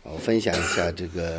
我分享一下这个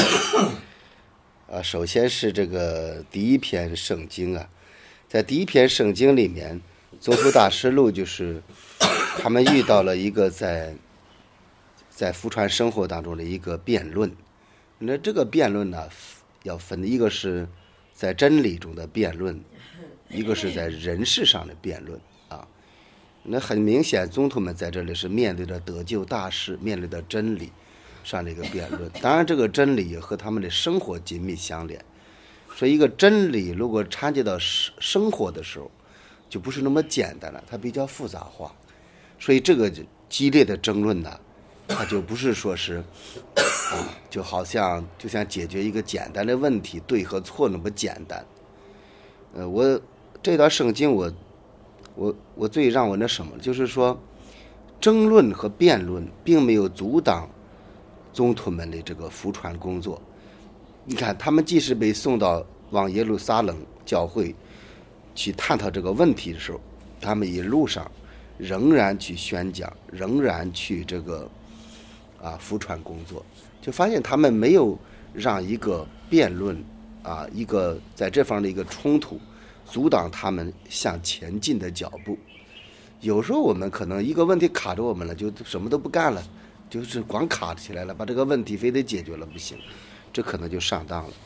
首先是这个第一篇圣经啊，在第一篇圣经里面，宗徒大师录就是他们遇到了一个在福传生活当中的一个辩论。那这个辩论呢，要分一个是在真理中的辩论，一个是在人事上的辩论啊。那很明显，宗徒们在这里是面对着得救大事，面对着真理上的一个辩论。当然，这个真理也和他们的生活紧密相连。所以，一个真理如果掺接到生活的时候，就不是那么简单了，它比较复杂化。所以，这个激烈的争论呢，它就不是说是就好像就像解决一个简单的问题，对和错那么简单。我这段圣经我最让我那什么，就是说，争论和辩论并没有阻挡宗徒们的这个福传工作。你看，他们即使被送到往耶路撒冷教会去探讨这个问题的时候，他们一路上仍然去宣讲，仍然去这个福传工作，就发现他们没有让一个辩论一个在这方面的一个冲突阻挡他们向前进的脚步。有时候我们可能一个问题卡着我们了，就什么都不干了，就是光卡起来了，把这个问题非得解决了不行，这可能就上当了。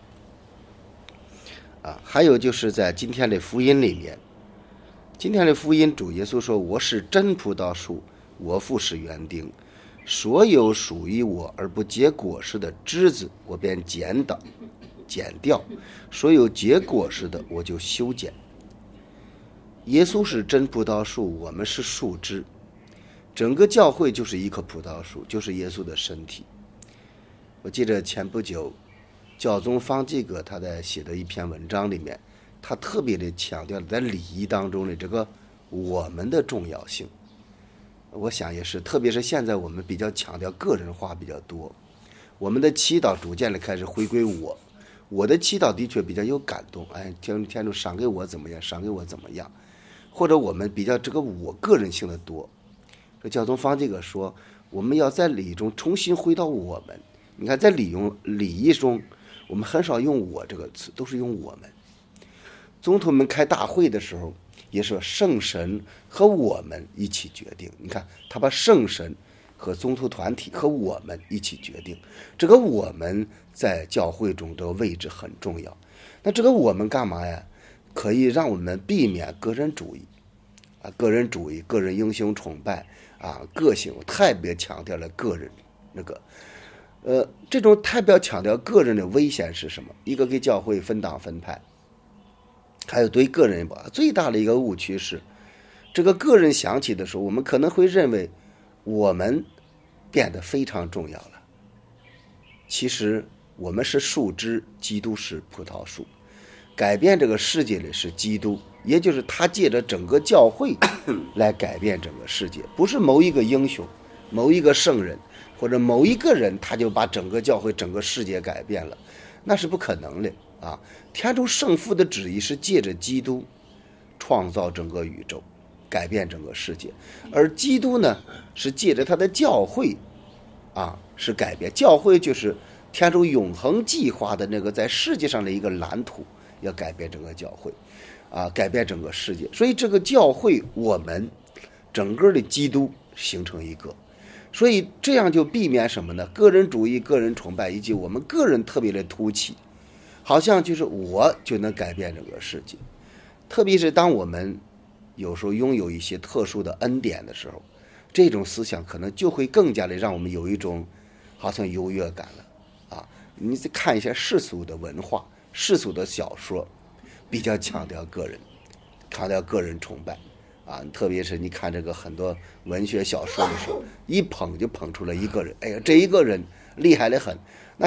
还有就是在今天的福音里面，今天的福音主耶稣说：“我是真葡萄树，我父是园丁，所有属于我而不结果实的枝子，我便剪掉；所有结果实的，我就修剪。”耶稣是真葡萄树，我们是树枝，整个教会就是一棵葡萄树，就是耶稣的身体。我记得前不久教宗方济各他在写的一篇文章里面，他特别的强调在礼仪当中的这个我们的重要性。我想也是，特别是现在我们比较强调个人化比较多，我们的祈祷逐渐的开始回归我的祈祷的确比较有感动，天主赏给我怎么样，赏给我怎么样，或者我们比较这个我个人性的多。这教宗方济各说，我们要在礼中重新回到我们。你看，在礼仪中，我们很少用我这个词，都是用我们。宗徒们开大会的时候，也说圣神和我们一起决定。你看，他把圣神和宗徒团体和我们一起决定，这个我们在教会中的位置很重要。那这个我们干嘛呀？可以让我们避免个人主义个人英雄崇拜个性太别强调了个人那个这种太表强调个人的危险是什么？一个给教会分党分派，还有对个人最大的一个误区是，这个个人想起的时候，我们可能会认为我们变得非常重要了。其实我们是树枝，基督是葡萄树，改变这个世界的是基督，也就是他借着整个教会来改变整个世界，不是某一个英雄，某一个圣人，或者某一个人他就把整个教会整个世界改变了，那是不可能的天主圣父的旨意是借着基督创造整个宇宙，改变整个世界，而基督呢是借着他的教会是改变。教会就是天主永恒计划的那个在世界上的一个蓝图，要改变整个教会改变整个世界。所以这个教会，我们整个的基督形成一个，所以这样就避免什么呢？个人主义、个人崇拜，以及我们个人特别的突起，好像就是我就能改变整个世界。特别是当我们有时候拥有一些特殊的恩典的时候，这种思想可能就会更加的让我们有一种好像优越感了你再看一下世俗的文化、世俗的小说，比较强调个人，强调个人崇拜特别是你看这个很多文学小说的时候，一捧就捧出了一个人，这一个人厉害得很，那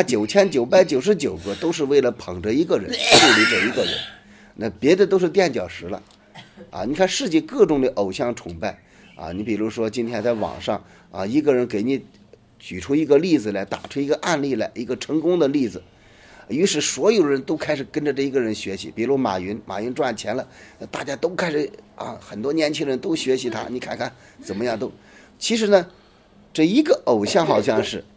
9999个都是为了捧着一个人，树立这一个人，那别的都是垫脚石了你看世界各种的偶像崇拜你比如说今天在网上一个人给你举出一个例子来，打出一个案例来，一个成功的例子，于是所有人都开始跟着这一个人学习。比如马云赚钱了，大家都开始很多年轻人都学习他，你看看怎么样都。其实呢，这一个偶像好像是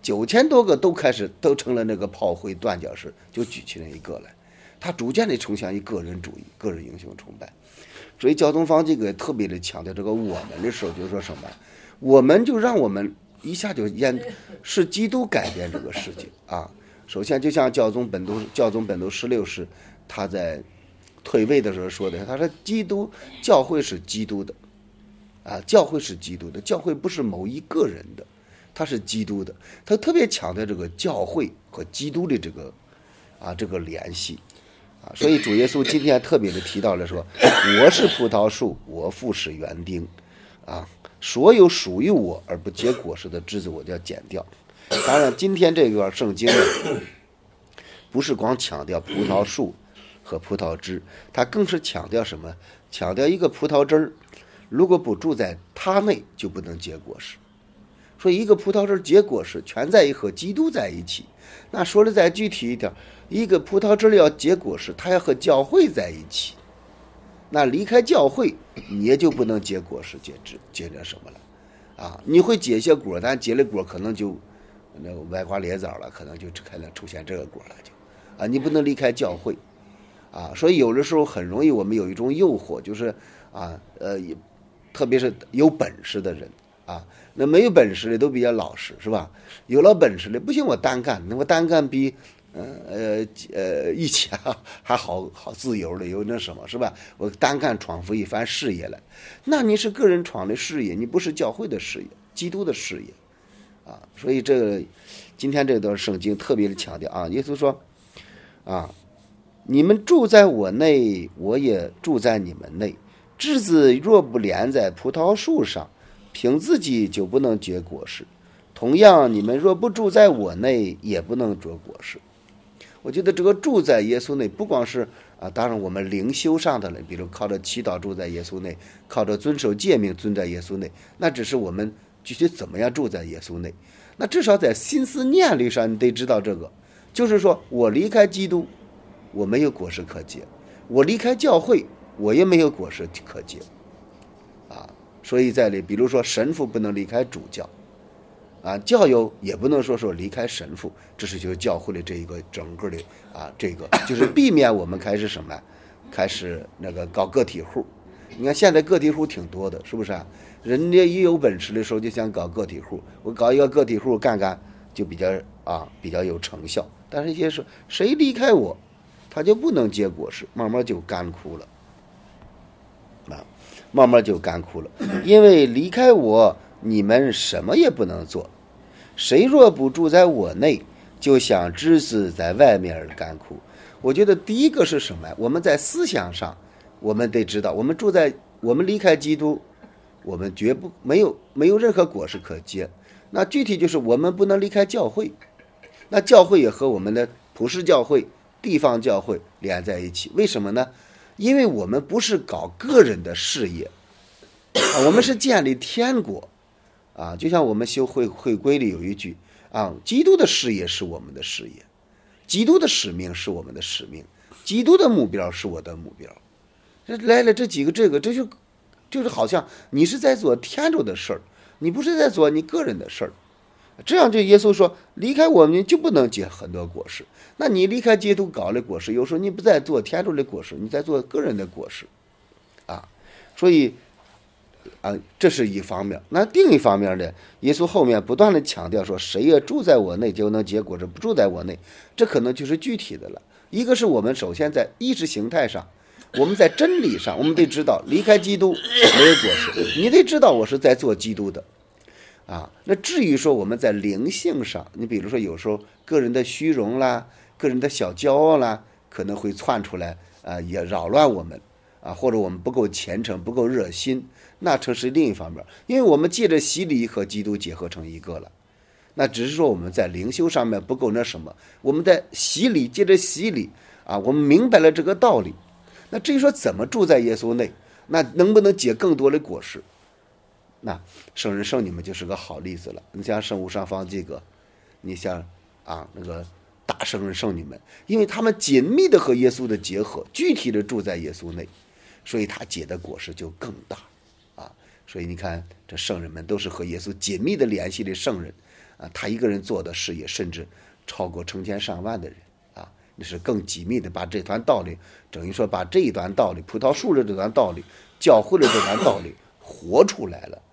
9000多个都成了那个炮灰断脚石，就举起了一个来。他逐渐的冲向一个人主义、个人英雄崇拜。所以教宗方这个特别的强调这个我们的时候，就说什么？我们就让我们一下是基督改变这个世界啊。首先就像教宗本笃16世他在退位的时候说的，他说教会是基督的啊，教会是基督的，教会不是某一个人的，他是基督的。他特别强调这个教会和基督的这个联系啊，所以主耶稣今天特别的提到了说，我是葡萄树，我父是园丁啊，所有属于我而不结果实的枝子我就要剪掉。当然今天这段圣经呢，不是光强调葡萄树和葡萄枝，它更是强调什么？强调一个葡萄枝儿如果不住在它内就不能结果实。说一个葡萄枝结果实全在于和基督在一起。那说的再具体一点，一个葡萄枝要结果实，它要和教会在一起。那离开教会，你也就不能结果实，结点什么了啊？你会结些果，但结了果可能就那歪瓜裂枣了，可能就开始出现这个果了，就啊，你不能离开教会啊。所以有的时候很容易我们有一种诱惑，就是特别是有本事的人啊，那没有本事的都比较老实，是吧？有了本事的不行，我单干，我单干比一起还好自由的，有那什么，是吧？我单干闯出一番事业来，那你是个人闯的事业，你不是教会的事业，基督的事业啊。所以今天这段圣经特别的强调啊，耶稣说啊，你们住在我内，我也住在你们内。枝子若不连在葡萄树上，凭自己就不能结果实。同样，你们若不住在我内，也不能结果实。我觉得这个住在耶稣内，不光是啊，当然我们灵修上的人，比如靠着祈祷住在耶稣内，靠着遵守诫命遵在耶稣内，那只是我们具体怎么样住在耶稣内。那至少在心思念力上，你得知道这个，就是说我离开基督，我没有果实可结；我离开教会，我也没有果实可结啊。所以在里，比如说神父不能离开主教啊，教友也不能说离开神父，这是就是教会的这一个整个的啊，这个就是避免我们开始什么，开始那个搞个体户。你看现在个体户挺多的，是不是啊？人家一有本事的时候就想搞个体户，我搞一个个体户干就比较有成效。但是一些说谁离开我，他就不能结果实，慢慢就干枯了啊，慢慢就干枯了。因为离开我，你们什么也不能做。谁若不住在我内，就像枝子在外面而干枯。我觉得第一个是什么？我们在思想上，我们得知道，我们离开基督，我们绝不没有任何果实可结。那具体就是我们不能离开教会，那教会也和我们的普世教会、地方教会连在一起。为什么呢？因为我们不是搞个人的事业，我们是建立天国啊。就像我们修会规里有一句啊，基督的事业是我们的事业，基督的使命是我们的使命，基督的目标是我的目标。来了这几个这就是好像你是在做天主的事儿，你不是在做你个人的事儿。这样就耶稣说，离开我们就不能结很多果实。那你离开基督搞的果实，有时候你不在做天主的果实，你在做个人的果实啊。所以啊，这是一方面。那另一方面呢，耶稣后面不断的强调说，谁也住在我内就能结果实，不住在我内，这可能就是具体的了。一个是我们首先在意识形态上，我们在真理上，我们得知道离开基督没有果实，你得知道我是在做基督的啊。那至于说我们在灵性上，你比如说有时候个人的虚荣啦，个人的小骄傲啦，可能会窜出来啊，也扰乱我们啊，或者我们不够虔诚，不够热心，那这是另一方面。因为我们借着洗礼和基督结合成一个了，那只是说我们在灵修上面不够那什么，我们在洗礼，借着洗礼啊，我们明白了这个道理。那至于说怎么住在耶稣内，那能不能结更多的果实，那圣人圣女们就是个好例子了。你像圣无上方济各，你像啊那个大圣人圣女们，因为他们紧密的和耶稣的结合，具体的住在耶稣内，所以他结的果实就更大啊。所以你看这圣人们都是和耶稣紧密的联系的圣人他一个人做的事业甚至超过成千上万的人啊，那是更紧密的把这段道理，等于说把这一段道理，葡萄树的这段道理，教会的这段道理活出来了，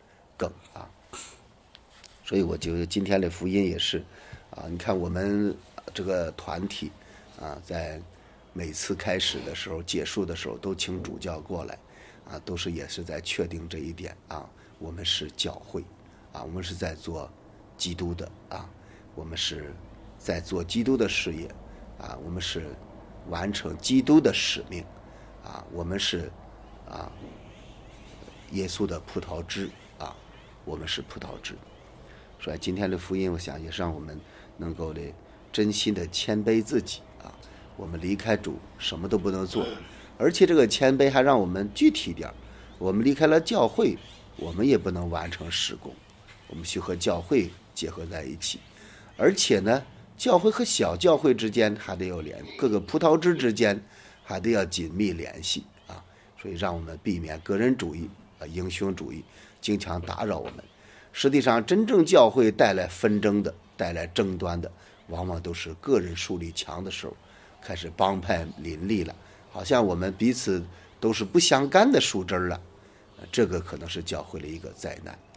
所以我觉得今天的福音也是你看我们这个团体在每次开始的时候、结束的时候都请主教过来都是也是在确定这一点我们是教会我们是在做基督的我们是在做基督的事业我们是完成基督的使命我们是耶稣的葡萄枝我们是葡萄枝。所以今天的福音，我想也是让我们能够的真心的谦卑自己我们离开主什么都不能做，而且这个谦卑还让我们具体点，我们离开了教会，我们也不能完成事工，我们需和教会结合在一起，而且呢，教会和小教会之间还得有联，各个葡萄枝之间还得要紧密联系所以让我们避免个人主义英雄主义经常打扰我们。实际上真正教会带来纷争的、带来争端的，往往都是个人树立强的时候，开始帮派林立了，好像我们彼此都是不相干的树枝了，这个可能是教会的一个灾难。